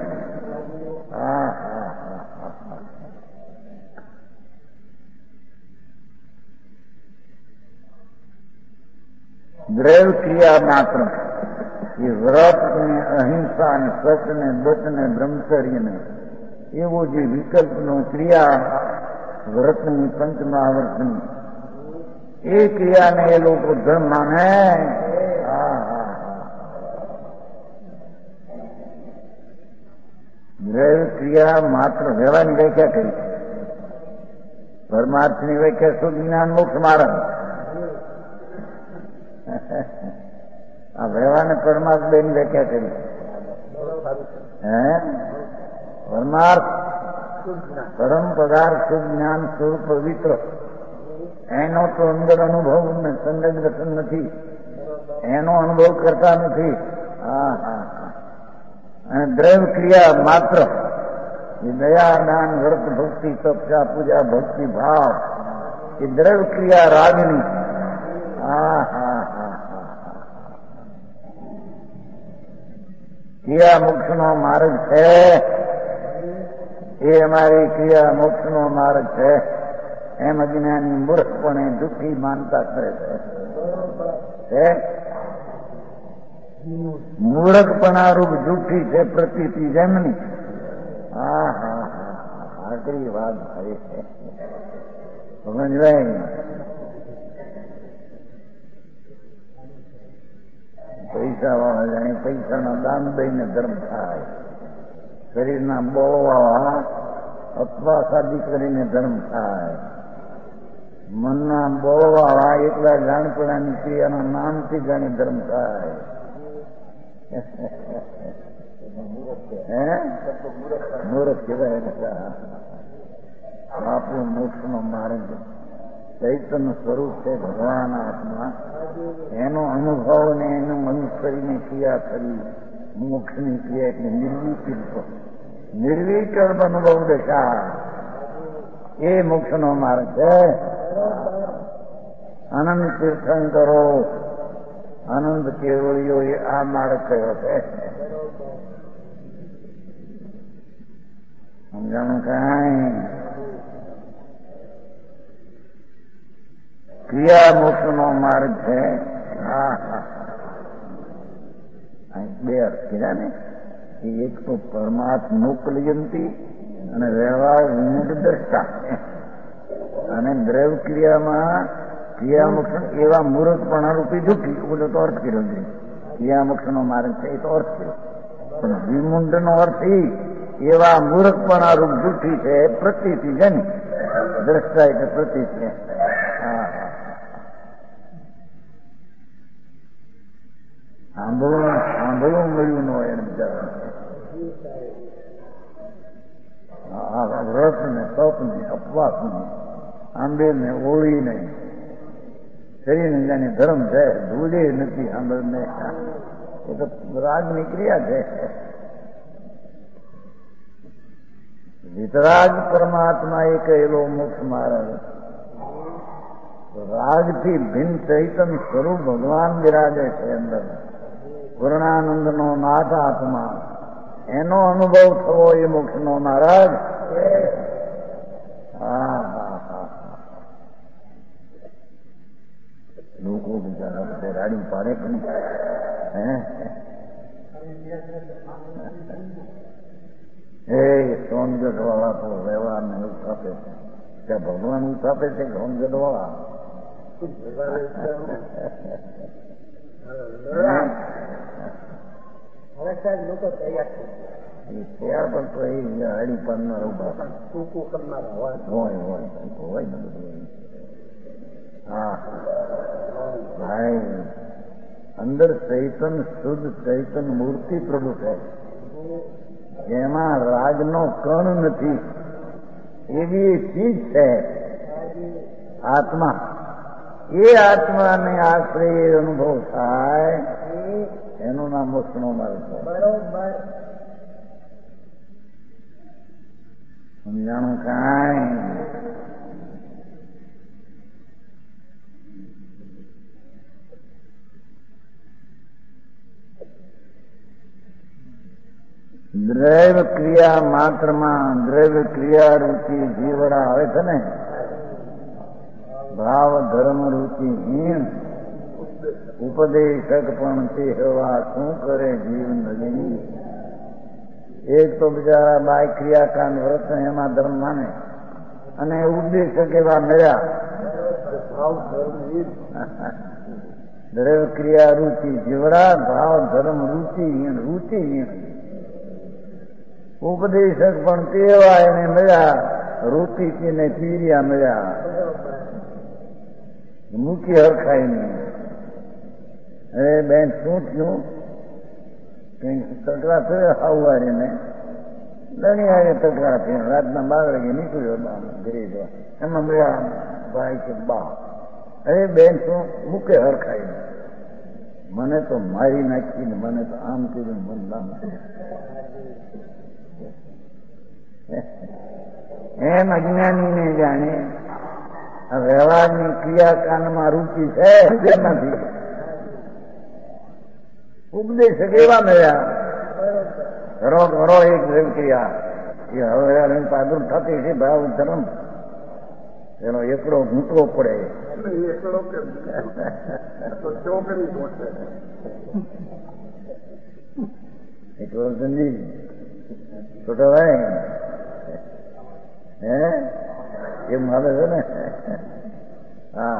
Speaker 4: દ્રવ્ય ક્રિયા માત્ર એ વ્રત ને અહિંસા ને સત ને દત્ત ને બ્રહ્મચર્ય ને એવો જે વિકલ્પનો ક્રિયા વ્રતની પંચમહાવ્રતની એ ક્રિયાને એ લોકો ધર્મ માને. દ્રવ્ય ક્રિયા માત્ર વ્યવહારની વ્યાખ્યા કરી. પરમાર્થની વ્યાખ્યા શુદ્ધ જ્ઞાન મોક્ષ માર્ગ. આ વ્યવહારને પરમાર્થ બેની વ્યાખ્યા કરી. પરમાર્થ પરમ પદાર્થ શુદ્ધ જ્ઞાન સ્વરૂપ પવિત્ર એનો તો અંદર અનુભવ સંદર્ભ દર્શન નથી, એનો અનુભવ કરતા નથી. અને દ્રવ્ય ક્રિયા માત્ર એ દયા દાન વ્રત ભક્તિ તપસ્યા પૂજા ભક્તિ ભાવ એ દ્રવ્ય ક્રિયા રાગની. ક્રિયા મોક્ષનો માર્ગ છે. એ અમારી ક્રિયા મોક્ષનો માર્ગ છે. એમ અજ્ઞાની મૂર્ખપણે દુઃખી માનતા કરે છે. મૂર્ખપણારૂપ જૂઠી છે પ્રતીતિ જેમની. આકરી વાત થાય છે. સમજવાય? પૈસા વાળા જાણે પૈસાના દાન દઈને ધર્મ થાય, શરીરના બોળવા અથવા શાદી કરીને ધર્મ થાય, મનના બોળવાળા એકલા જાણપણાની ક્રિયાના નામથી જાણે ધર્મ થાય. મૂર્ખ કહેવાય. આપણું મોક્ષનો માર્ગ ચૈતન સ્વરૂપ છે ભગવાન આત્મા. એનો અનુભવ ને એનું અનુસરીને ક્રિયા કરી મોક્ષની ક્રિયા એટલે નિર્વિકલ્પ અનુભવ દશા એ મોક્ષનો માર્ગ છે. આનંદ તીર્થંકરો આનંદ કેવળીઓ એ આ માર્ગ કયો છે. સમજાણું કાંઈ? ક્રિયા મોક્ષનો માર્ગ છે. બે અર્થ કીધા ને, એક તો પરમાત્મોકલયંતી અને વ્યવહાર વિમુખ દ્રષ્ટા, અને દ્રવ્ય ક્રિયામાં ક્રિયા મોક્ષ એવા મૂર્ખપણા રૂપી દુઃખી. બોલો તો અર્થ કર્યો છે. ક્રિયા મોક્ષનો માર્ગ છે એ તો અર્થ કર્યો, પણ વિમુંડ નો અર્થ એવા મૂર્ખપણા રૂપ દુઃખી છે. પ્રતીતિ છે ને, દ્રષ્ટા એટલે પ્રતીતિ. સાંભળવું મળ્યું ન હોય એને બિચારા વ્રત ને તપ ને અપવાસ ને આંબે ને ઓળી ને શરીરને જાણે ધર્મ છે, ભૂલે નથી સાંભળને. એ તો રાગની ક્રિયા છે. વિતરાગ પરમાત્મા એ કહેલો મોક્ષ માર્ગ. રાગથી ભિન્ન ચૈતન સ્વરૂપ ભગવાન બિરાજે છે અંદર. પૂર્ણાનંદ નો નાથ આત્મા, એનો અનુભવ થવો એ મોક્ષનો માર્ગ. લોકો બિચારા બધે રાડી પાડે કે નહીં? હે સોનગઢ વાળા તો વ્યવહાર ને એવું થાપે છે. ત્યાં ભગવાન એવું થાપે છે કે સોનગઢ વાળા લોકો તૈયાર પણ તો એ હાડી પાડનાર હોય ને બધું. હા ભાઈ, અંદર ચૈતન શુદ્ધ ચૈતન મૂર્તિ પ્રભુ છે, જેમાં રાગનો કણ નથી, એવી ચીજ છે આત્મા. એ આત્માને આશ્રય અનુભવ થાય એનું નામ મોક્ષનો માર્ગ છે. બરોબર સમજાણું? કાંઈ દ્રવ્ય ક્રિયા માત્રમાં દ્રવ્ય ક્રિયા રૂચિ જીવડા આવે છે ને, ભાવ ધર્મ રૂચિ હીન ઉપદેશક પણ તે હવા શું કરે જીવ નલિની. એક તો બિચારા બાય ક્રિયાકાંડ વ્રત એમાં ધર્મ માને, અને ઉપદેશક એવા મળ્યા દ્રવ્ય ક્રિયા રૂચિ જીવડા, ભાવ ધર્મ રૂચિ હીન ઉપદેશક પણ તેવા એને મળ્યા, રૂચિ ને પીરિયા મળ્યા, મૂકી હરખાઈ નહીં. હવે બેન શું થયું? કઈક તકરા થયો હાવારીને દણિયારે તકરા થયો, રાતના 12 વાગે નીકળ્યો ઘરે જવા. એમાં મળ્યા ભાઈ કે બા. હવે બેન શું મૂકે હરખાઈ નહીં, મને તો મારી નાખીને, મને તો આમ કર્યું, મને આમ એમ અજ્ઞાનીને જાણે આ વ્યવહારની ક્રિયાકાંડમાં રૂચિ છે નથી. ઉપદેશક એવા મળ્યા, કરો એક ક્રિયા એ હવે પાદર થતી છે. ભાવ ધર્મ એનો એકડો ઘૂંટવો પડે. એકડો સમજી છોટો ભાઈ એમ હાલે છે ને. હા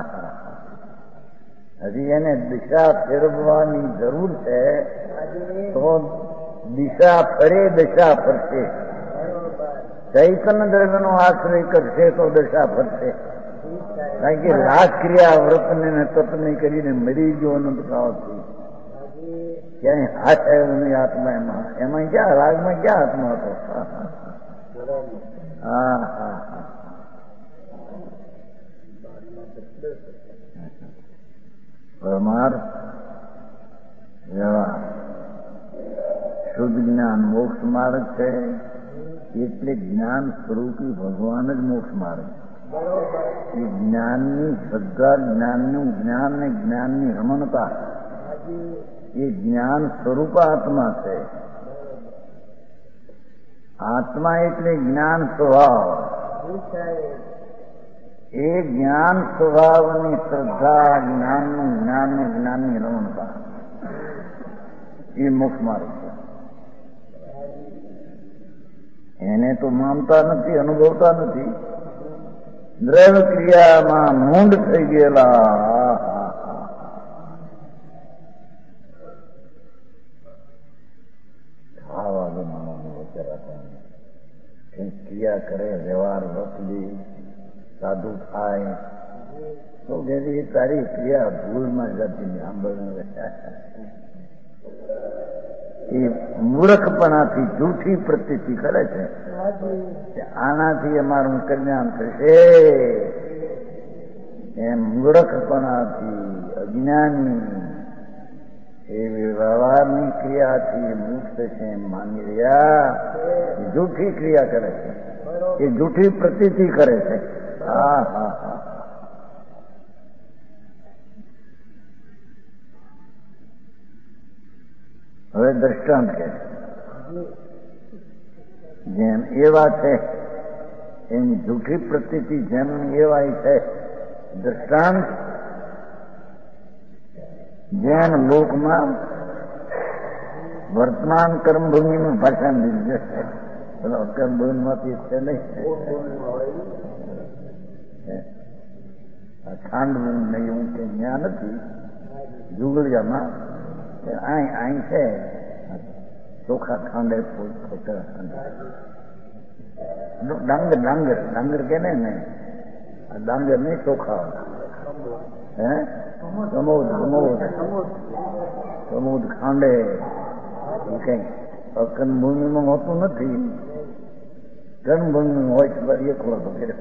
Speaker 4: હજી એને દિશા ફેરવવાની જરૂર છે, તો દિશા ફરે દશા ફરશે. ચૈતન્ય દ્રવ્યનો આશ્રય કરશે તો દશા ફરશે. કારણ કે રાગ ક્રિયા વ્રતને તપને કરીને મરી ગયો અનંતકાળથી, ક્યાંય હાથ આવ્યો નહીં આત્મા. એમાં ક્યાં રાગમાં ક્યાં આત્મા હતો? હા હા હા પરમાર્થ વ્યવહાર શુદ્ધ જ્ઞાન મોક્ષ માર્ગ છે. એટલે જ્ઞાન સ્વરૂપી ભગવાન જ મોક્ષ માર્ગ. એ જ્ઞાનની શ્રદ્ધા, જ્ઞાનનું જ્ઞાન ને જ્ઞાનની રમણતા, એ જ્ઞાન સ્વરૂપ આત્મા છે. આત્મા એટલે જ્ઞાન સ્વભાવ. એ જ્ઞાન સ્વભાવની શ્રદ્ધા, જ્ઞાનનું જ્ઞાન ને જ્ઞાનની રમણતા, એ મોક્ષ માર્ગ છે. એને તો માનતા નથી, અનુભવતા નથી. દ્રવ્ય ક્રિયામાં મૂંડ થઈ ગયેલા ખાવા દો માનવ બચારા, કઈ ક્રિયા કરે, વ્યવહાર વસલી, સાધુ થાય તો કે તારી ક્રિયા ભૂલમાં જતી સાંભળને એ મૂર્ખપણાથી જૂઠી પ્રતીતિ કરે છે. આનાથી અમારું કલ્યાણ થશે એમ મૂર્ખપણાથી, અજ્ઞાની એવી વ્યવહારની ક્રિયાથી મુક્ત છે એમ માની રહ્યા. જૂઠી ક્રિયા કરે છે, એ જૂઠી પ્રતીતિ કરે છે. હા હા હા. હવે દ્રષ્ટાંત કે જેમ એવા છે એની જૂઠી પ્રતીતિ જેમ એવા છે. દ્રષ્ટાંત જેન લોકમાં વર્તમાન કર્મભૂમિનું ભાષણ દીધું છે. કર્મભૂમિમાંથી છે નહીં, ખાંડવું નહીં એવું કે જ્ઞાન નથી. જુગલિયામાં અહીં છે ચોખા ખાંડે ખોટા ડાંગર ડાંગર ડાંગર કે ને ડાંગર નહીં ચોખા હે સમોદ સમોદ સમોદ ખાંડે કઈ કર્મભૂમિમાં હોતું નથી. કર્મભૂમિમાં હોય તો એક વખત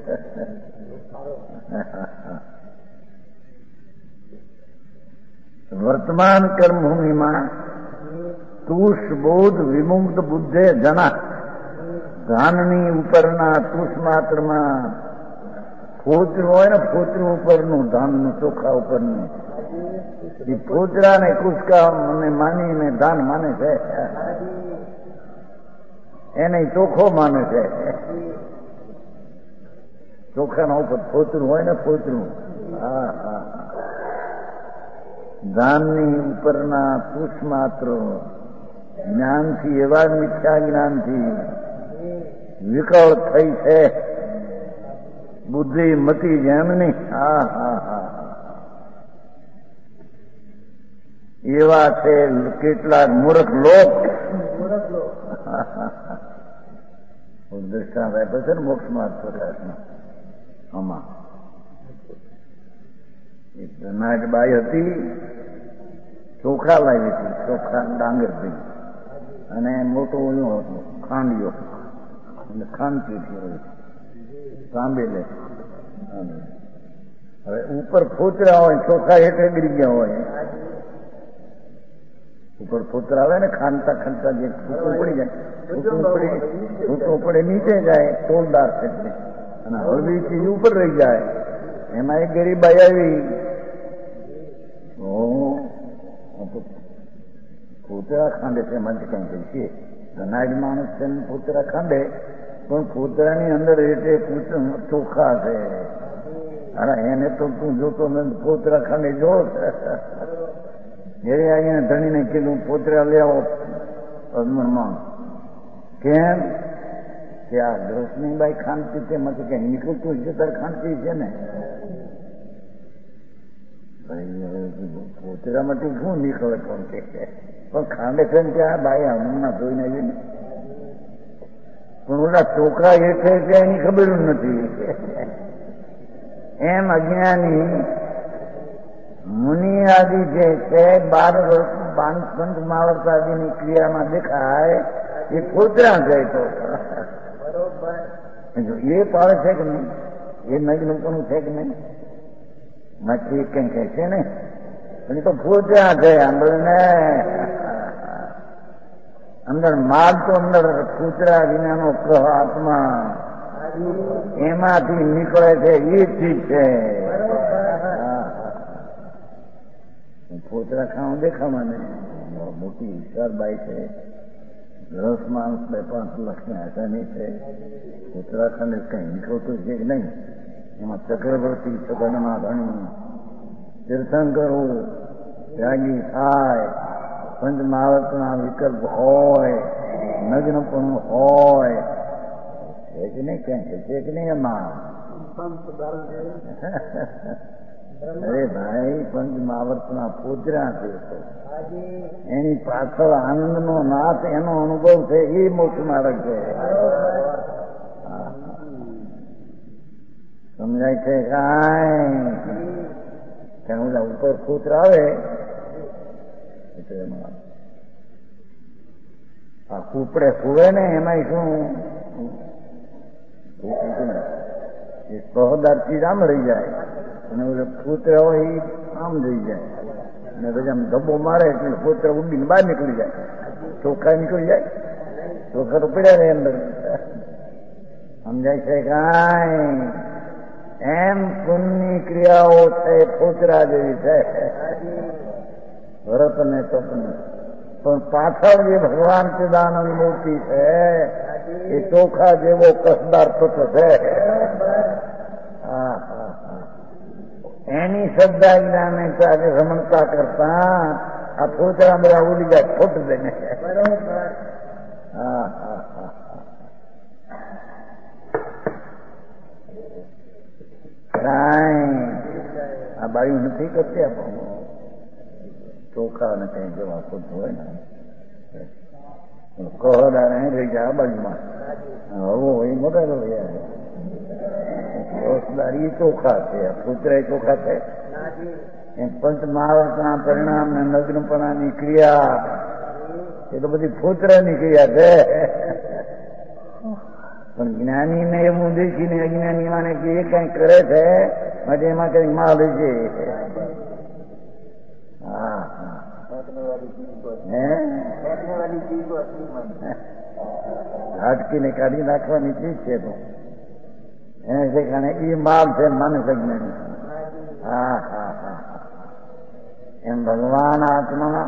Speaker 4: વર્તમાન કર્મભૂમિમાં તુષ બોધ વિમુક્ત બુદ્ધે જણા ધાનની ઉપરના તુષ માત્રમાં ફોતરું હોય ને, ફોતરું ઉપરનું ધાનનું ચોખા ઉપરનું, એ ફોતરા ને કુસકા મને માનીને ધાન માને છે, એને ચોખ્ખો માને છે. ચોખાના ઉપર ફોતરું હોય ને, ફોતરું. હા હા. ધાનની ઉપરના પુષ માત્ર જ્ઞાનથી, એવા મિથ્યા જ્ઞાનથી વિકળ થઈ છે બુદ્ધિ મતી જેમની. હા હા હા. એવા છે કેટલાક મૂર્ખ લોક. દ્રષ્ટાંત આપ્યો છે ને મોક્ષ માર્ગ પ્રકાશમાં. આમાં એક નાગબાઈ હતી, ચોખા લાવી હતી, ચોખા ડાંગરથી, અને મોટો ઓલું હતું ખાંડિયો, અને ખાંડ પીઠી હોય સાંભળે. હવે ઉપર ફોતરા હોય, ચોખા હેઠે ગરી ગયા હોય, ઉપર ફોતરા આવે ને ખાંડતા ખાંડતા જે ફૂટું પડી જાય, ફૂટું પડે નીચે જાય ટોલદાર છે, અને હળવી ચીજ ઉપર રહી જાય. એમાં એક ગરીબાઈ આવી, ફોતરા ખાંડે છે, મને કઈ કહીએ ધનાજ માણસ છે ફોતરા ખાંડે, પણ ફોતરાની અંદર એટલે ચોખા છે. અરે એને તો તું જોતો ફોતરા ખાંડે જો. જયારે અહીંયા ધણીને કીધું ફોતરા લઈ આવો અજમરમાં. કેમ કે આ ગ્રસનીબાઈ ખાંડતી તેમાંથી કઈ નીકળતું છે, તાર ખાંડતી છે ને. ફોતરા માટે શું નીકળે કોણ કે, પણ ખાંડે છે ને ત્યાં બાઈ હમણાં જોઈને આવીને, પણ ઓલા ચોખા એ છે ત્યાં એની ખબર નથી. એમ અજ્ઞાની મુનિ આદિ જે છે 12 વર્ષ પાંચ માવર્ત આદિની ક્રિયામાં દેખાય એ ફોતરા છે. તો એ પાડે છે કે નહીં, એ નજનું પણ છે કે નહીં, નક્કી કઈ કહે છે ને, પણ તો ફોતરા છે. અંદર ને અંદર માલ તો અંદર ફોતરા વિનાનો આત્મા એમાંથી નીકળે છે, એ ચીજ છે. ફોતરા ખાવા દેખામાં ને મોટી વિશાળબાઈ છે, 10 માણસ 2-5 લાખની આસાની છે. ફોતરા ખાને કઈ નીકળતું છે કે નહીં, એમાં ચક્રવર્તી સગનમાં ધણી તીર્થંકરો ત્યાગી થાય, પંચ મહાવર્તના વિકલ્પ હોય, નગ્નપણું હોય, છે કે નહીં? ક્યાં છે કે નહીં એમાં? અરે ભાઈ, પંચ મહાવર્તના પૂજરા છે, એની પાછળ આનંદનો નાથ એનો અનુભવ છે, એ મોક્ષ માર્ગ છે. સમજાય છે? કાંઈ બધા ઉપર સૂત્ર આવે એટલે એમાં આ કૂપડે સુવે ને એમાં શું એ સહદારથી આમ રહી જાય અને પુત્ર હોય એ આમ રહી જાય અને પછી આમ ધબ્બો મારે એટલે પુત્ર ઉડીને બહાર નીકળી જાય, ચોખ્ખા નીકળી જાય, ચોખ્ખા તો પડ્યા રહે અંદર. સમજાય છે? કાંઈ એમ પુણ્યની ક્રિયાઓ છે પુત્રા જેવી છે, વ્રત ને તપની. પણ પાછળ જે ભગવાન ચિદાનંદ મૂર્તિ છે એ ચોખા જેવો કસદાર તત્વ છે. એની શ્રદ્ધા જ્ઞાને સાથે રમણતા કરતા આ પોચરા બધા ઉડી જાય ખોટ દઈને. આ બાયું નથી કરતી ચોખા ને કઈ જવા ખોટ હોય ને કહદાર અહીં રહી જાય આ બાજુમાં હવો એ મોટા રોજદાર એ ચોખા છે, પુત્ર ચોખા છે. એમ પંચ મહાવર્તના પરિણામ ને નગ્નપણાની ક્રિયા એ તો બધી પુત્રની ક્રિયા છે. પણ જ્ઞાનીને એવું દેખીને અજ્ઞાની માને કે એ કઈ કરે છે માટે એમાં કઈ માલ છે. હાટકીને કાઢી નાખવાની ચીજ છે તો એને શીખાને એ માલ છે માનસ અજ્ઞાની. એમ ભગવાન આત્મા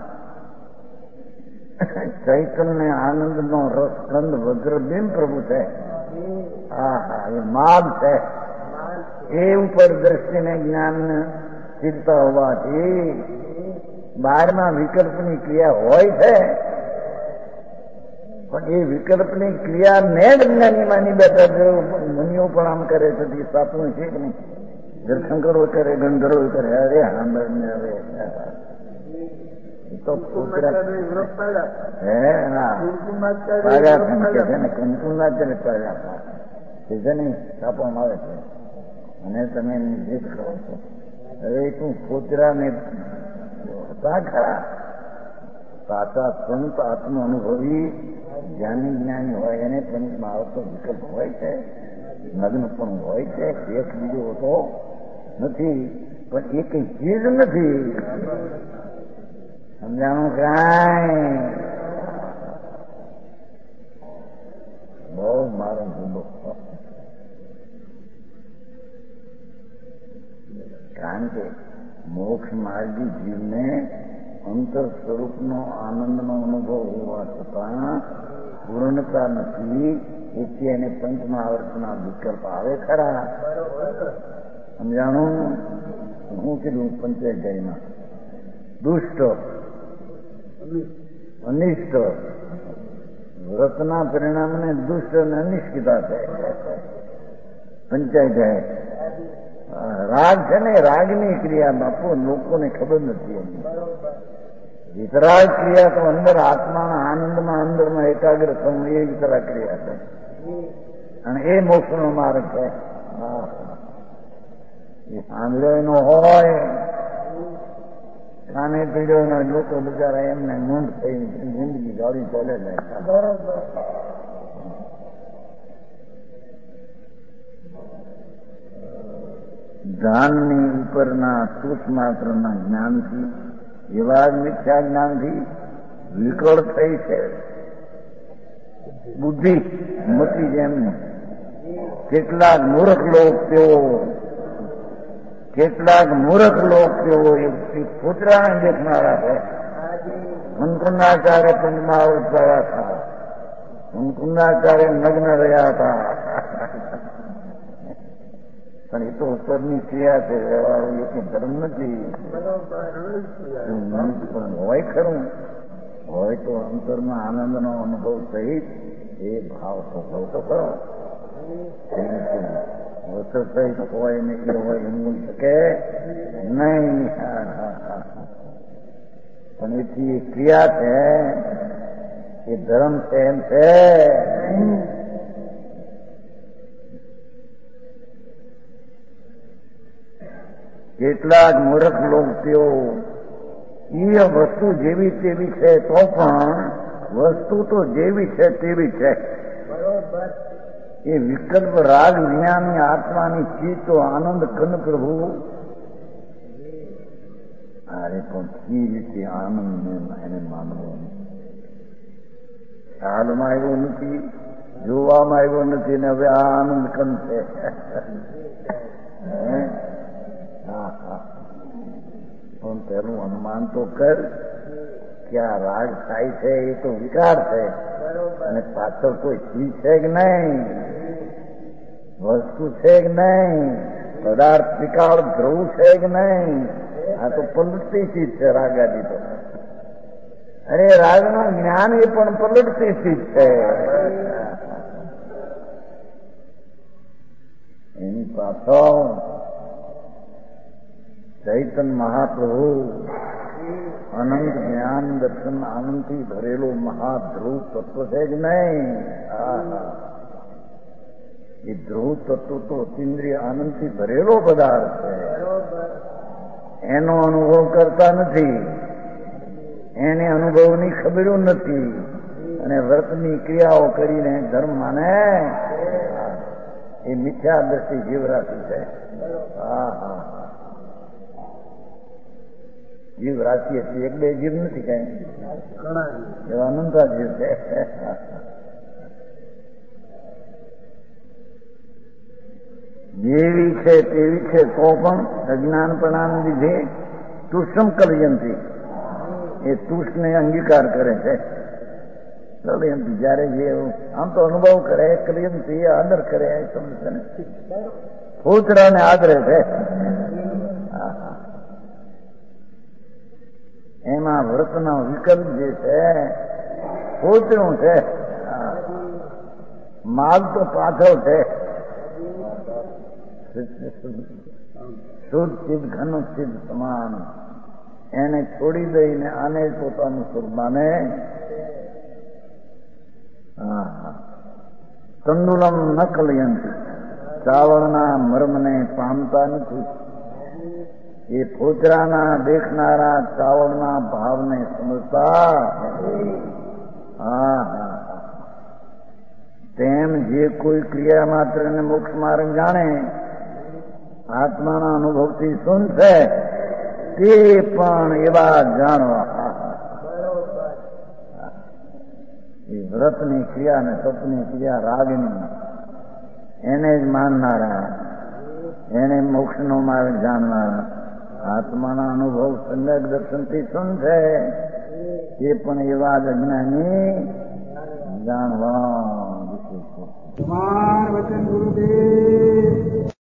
Speaker 4: ચૈતન્ય આનંદ નો રસખંડ વજ્રબિંબ પ્રભુ છે. એ માલ છે. એ ઉપર દ્રષ્ટિને જ્ઞાન ચિંતા હોવાથી બહારમાં વિકલ્પની ક્રિયા હોય છે, પણ એ વિકલ્પની ક્રિયા ને જ જ્ઞાની માની બેઠા મુનિઓ પણ આમ કરે છે. સાપનું છે કે નહીં? જળશંકરો કરે, ગંધર્વો કરે. અરે સાંભળને હવે તો છાપવામાં આવે છે અને તમે જીત કરો છો. હવે તું પોતરાને ખરા સાચા સંત આત્મ અનુભવી જ્ઞાની જ્ઞાની હોય એને પંચમાં આવતો વિકલ્પ હોય છે, નગ્ન પણ હોય છે. એક બીજો હોતો નથી, પણ એ કઈ ચીજ નથી. સમજાણું? કાંઈ બહુ મારો જુદો. કારણ કે મોક્ષ માર્ગી જીવને અંતર સ્વરૂપનો આનંદનો અનુભવ હોવા છતાં પૂર્ણતા નથી. એથી એને પંચમહાવર્તના વિકલ્પ આવે ખરા. સમજાણું? હું કીધું પંચાયતમાં દુષ્ટ અનિષ્ટ વ્રતના પરિણામને દુષ્ટ અને અનિષ્ટતા છે. પંચાયત રાગ છે ને, રાગની ક્રિયા બાપુ લોકોને ખબર નથી. વિતરાગ ક્રિયા તો અંદર આત્માના આનંદમાં અંદરમાં એકાગ્ર થવું એ વિતરાગ ક્રિયા છે અને એ મોક્ષનો માર્ગ છે. એ સાંભળ્યો નો હોય કાને પીડ્યો લોકો બિચારા એમને મૂંઢ થઈ જિંદગી ગાડી ચાલે જાય. ધ્યાનની ઉપરના સૂક્ષ્મ માત્રના જ્ઞાનથી એવા મિથ્યા જ્ઞાનથી વિકળ થઈ છે બુદ્ધિ મતી જેમને. કેટલાક મૂર્ખ તેઓ એ પુત્રાને દેખનારા છે. મનકુંડાચાર્ય પંચમહાવૃત થયા હતા, મનકુંડાચાર્ય નગ્ન રહ્યા હતા. પણ એ તો ઉપરની ક્રિયા છે, એ કઈ ધર્મ નથી. પણ હોય ખરું, હોય તો અંતરમાં આનંદનો અનુભવ સહિત એ ભાવ સ્વભાવ તો ખરો. વસ્તુ સહિત હોય ને એ હોય એમ શકે નહીં. પણ એથી એ ક્રિયા છે, એ ધર્મ છે એમ છે. કેટલાક મૂર્ખ લોક તેઓ એ વસ્તુ જેવી તેવી છે તો પણ વસ્તુ તો જેવી છે તેવી છે. એ વિકલ્પ રાગ જ્ઞાની આત્માની ચિત્ત આનંદ કન પ્રભુ અરે પણ એ રીતે આનંદ એને માનવો હાલમાં આવ્યો નથી, જોવામાં આવ્યો નથી ને હવે આ આનંદ કન છે. પણ તેનું અનુમાન તો કર કે આ રાગ થાય છે એ તો વિકાર છે, અને પાછળ કોઈ ચીજ છે કે નહીં, વસ્તુ છે કે નહીં, પદાર્થ વિકાર ધ્રુવ છે કે નહીં. આ તો પલટતી ચીજ છે રાગાદી તો. અરે રાગનું જ્ઞાન એ પણ પલટતી ચીજ છે. એની પાછળ ચૈતન્ય મહાપ્રભુ અનંત જ્ઞાન દર્શન આનંદથી ભરેલો મહાધ્રુવ તત્વ છે જ નહીં. એ ધ્રુવ તત્વ તો અતિન્દ્રિય આનંદથી ભરેલો પદાર્થ છે. એનો અનુભવ કરતા નથી, એને અનુભવની ખબરો નથી, અને વ્રતની ક્રિયાઓ કરીને ધર્મ માને એ મિથ્યા દ્રષ્ટિ જીવરાશિ છે. જીવ રાશિ હતી, એક બે જીવ નથી કઈ, એવા અનંતા જીવ છે. જેવી છે તેવી છે તો પણ અજ્ઞાનપણાને લીધે તુષ્મ કલયંતી, એ તુષ્ને અંગીકાર કરે છે. કલયંતી જયારે જે આમ તો અનુભવ કરે, કલયંતી આદર કરે, સમજે ને પૂતરાને આદરે છે. એમાં વ્રતનો વિકલ્પ જે છે પૂતરું છે, માલ તો પાછળ છે. શુદ્ધ ચિત્ત ઘન ચિત્ત સમાન એને છોડી દઈને આને પોતાનું સ્વરૂપ માને. તંડુલમ ન કલયંતી, ચાવળના મર્મને પામતા નથી. એ ફોતરાના દેખનારા ચાવળના ભાવને સમજતા. તેમ જે કોઈ ક્રિયા માત્ર ને મોક્ષ માર્ગ જાણે, આત્માના અનુભવથી શું છે તે પણ એવા જાણવા. એ વ્રતની ક્રિયા ને તપની ક્રિયા રાગની એને જ માનનારા, એને મોક્ષનો માર્ગ જાણનારા, આત્માના અનુભવ સમ્યક દર્શનથી શું છે એ પણ એવા જ અજ્ઞાની જાણવા. વચન ગુરુદેવ